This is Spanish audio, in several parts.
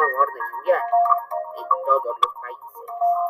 nuevo orden mundial en todos los países.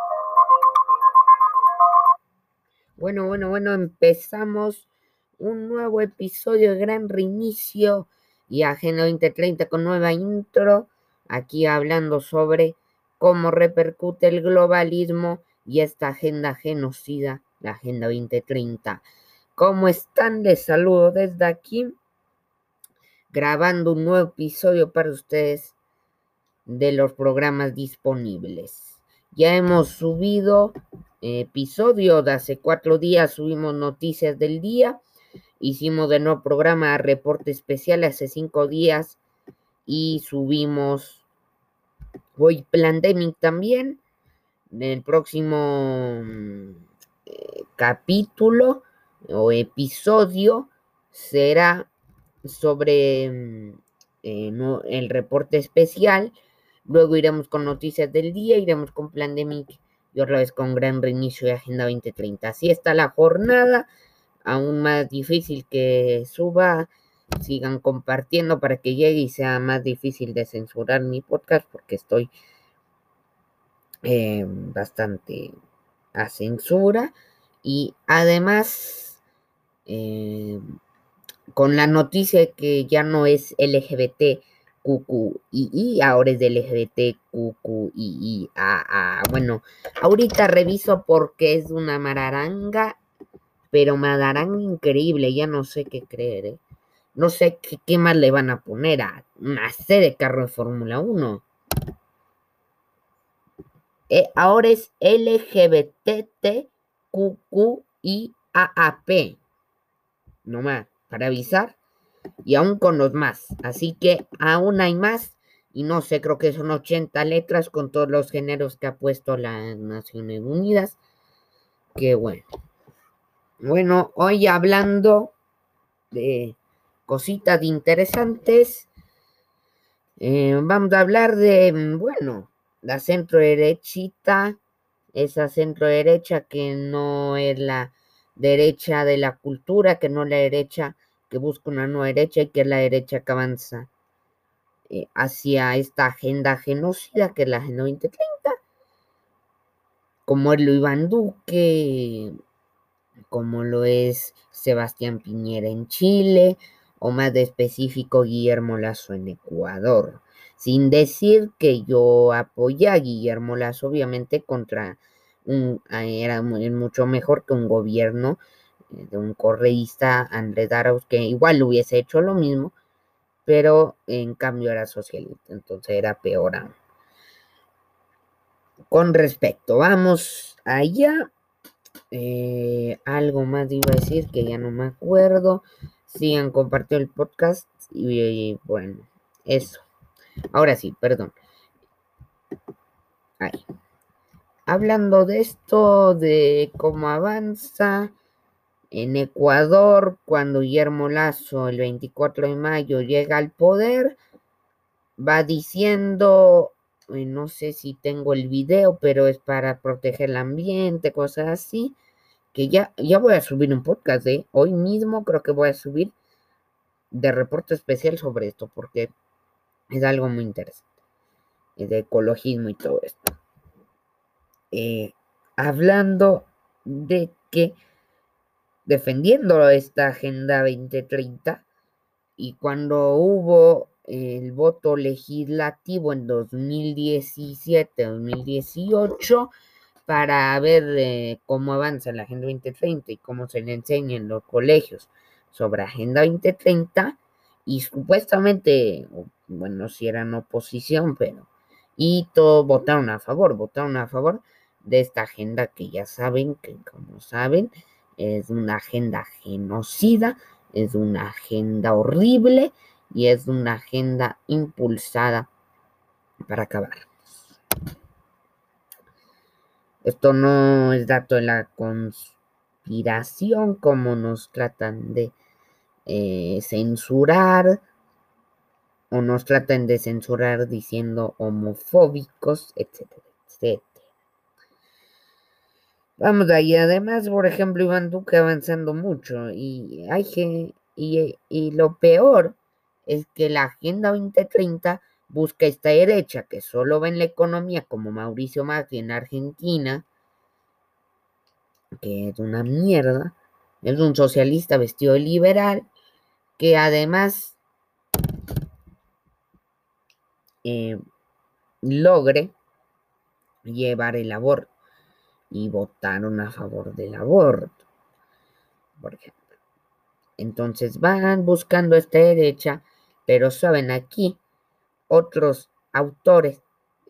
Bueno, empezamos un nuevo episodio de Gran Reinicio y Agenda 2030 con nueva intro, aquí hablando sobre cómo repercute el globalismo y esta agenda genocida, la Agenda 2030. ¿Cómo están? Les saludo desde aquí, grabando un nuevo episodio para ustedes de los programas disponibles. Ya hemos subido episodio de hace 4 días, subimos noticias del día, hicimos de nuevo programa reporte especial hace 5 días y subimos hoy Plandemic también. El próximo capítulo o episodio será sobre el reporte especial. Luego iremos con noticias del día, iremos con Plandemic y otra vez con Gran Reinicio de Agenda 2030. Así está la jornada, aún más difícil que suba. Sigan compartiendo para que llegue y sea más difícil de censurar mi podcast, porque estoy bastante a censura. Y además, con la noticia de que ya no es LGBTQI, ahora es LGBTQIA. Bueno, ahorita reviso porque es una mararanga, pero mararanga increíble, ya no sé qué creer, ¿eh? No sé qué más le van a poner a una C de carro de Fórmula 1. Ahora es LGBTQIAAP. Nomás, para avisar. Y aún con los más. Así que aún hay más. Y no sé, creo que son 80 letras con todos los géneros que ha puesto las Naciones Unidas. Qué bueno. Bueno, hoy hablando de cositas interesantes, vamos a hablar de, bueno, la centro derechita, esa centro derecha que no es la derecha de la cultura, que no es la derecha que busca una nueva derecha y que es la derecha que avanza hacia esta agenda genocida que es la Agenda 2030, como es lo Iván Duque, como lo es Sebastián Piñera en Chile, o más de específico Guillermo Lasso en Ecuador. Sin decir que yo apoyé a Guillermo Lasso, obviamente, contra era mucho mejor que un gobierno de un correísta, Andrés Arauz, que igual hubiese hecho lo mismo, pero en cambio era socialista, entonces era peor aún. Con respecto, vamos allá. Algo más iba a decir que ya no me acuerdo. Sigan compartiendo el podcast y bueno, eso. Ahora sí, perdón. Ahí. Hablando de esto, de cómo avanza en Ecuador, cuando Guillermo Lasso el 24 de mayo llega al poder, va diciendo, no sé si tengo el video, pero es para proteger el ambiente, cosas así, que ya voy a subir un podcast, hoy mismo creo que voy a subir de reporte especial sobre esto, porque es algo muy interesante, de ecologismo y todo esto. Hablando de que defendiendo esta Agenda 2030, y cuando hubo el voto legislativo en 2017-2018 para ver cómo avanza la Agenda 2030 y cómo se le enseña en los colegios sobre Agenda 2030, y supuestamente, bueno, si eran oposición, pero y todos votaron a favor de esta agenda que ya saben, que como saben, es una agenda genocida, es una agenda horrible y es una agenda impulsada para acabar. Esto no es dato de la conspiración, como nos tratan de censurar, o nos tratan de censurar diciendo homofóbicos, etcétera, etcétera. Vamos ahí, además, por ejemplo, Iván Duque avanzando mucho, y lo peor es que la Agenda 2030 busca esta derecha que solo ve en la economía como Mauricio Macri en Argentina, que es una mierda, es un socialista vestido de liberal, que además logre llevar el aborto y votaron a favor del aborto, por ejemplo. Entonces van buscando esta derecha, pero saben, aquí otros autores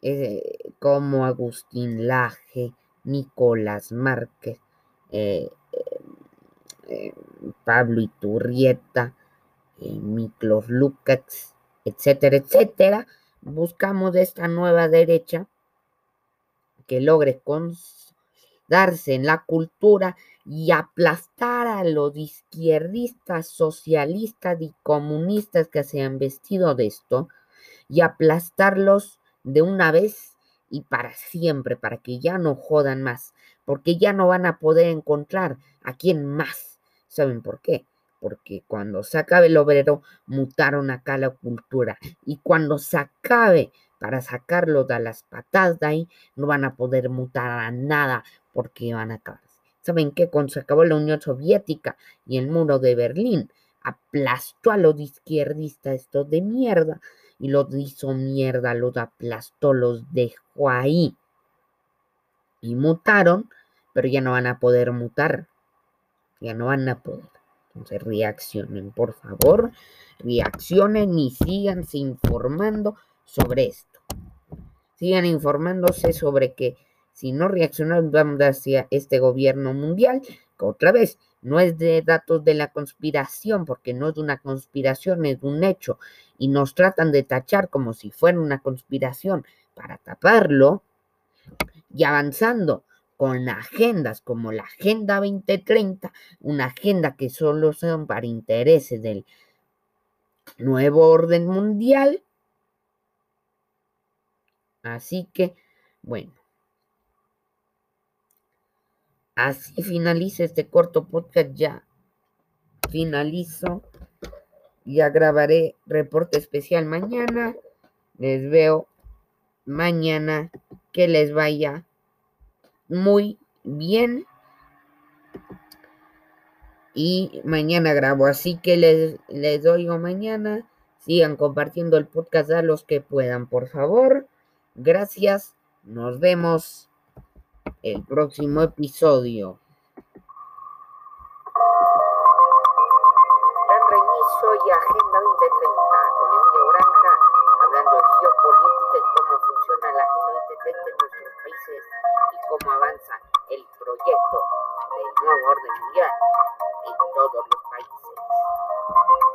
como Agustín Laje, Nicolás Márquez, eh, eh, Pablo Iturrieta, Miklos Lukács, etcétera, etcétera, buscamos esta nueva derecha que logre darse en la cultura y aplastar a los izquierdistas, socialistas y comunistas que se han vestido de esto y aplastarlos de una vez y para siempre, para que ya no jodan más, porque ya no van a poder encontrar a quién más. ¿Saben por qué? Porque cuando se acabe el obrero, mutaron acá la cultura. Y cuando se acabe, para sacarlo de las patadas de ahí, no van a poder mutar a nada, porque van a acabarse. ¿Saben qué? Cuando se acabó la Unión Soviética y el muro de Berlín, aplastó a los izquierdistas estos de mierda y los hizo mierda, los aplastó, los dejó ahí. Y mutaron, pero ya no van a poder mutar. Ya no van a poder. Entonces reaccionen, por favor. Reaccionen y síganse informando sobre esto. Sigan informándose sobre que si no reaccionamos vamos hacia este gobierno mundial, que otra vez no es de datos de la conspiración, porque no es una conspiración, es un hecho, y nos tratan de tachar como si fuera una conspiración para taparlo, y avanzando con agendas como la Agenda 2030, una agenda que solo son para intereses del nuevo orden mundial. Así que, bueno, así finaliza este corto podcast. Ya finalizo. Ya grabaré reporte especial mañana. Les veo mañana. Que les vaya muy bien. Y mañana grabo. Así que les oigo mañana. Sigan compartiendo el podcast a los que puedan, por favor. Gracias. Nos vemos el próximo episodio. Gran Reinicio y Agenda 2030 con Emilio Granja, hablando de geopolítica y cómo funciona la Agenda 2030 en nuestros países y cómo avanza el proyecto del nuevo orden mundial en todos los países.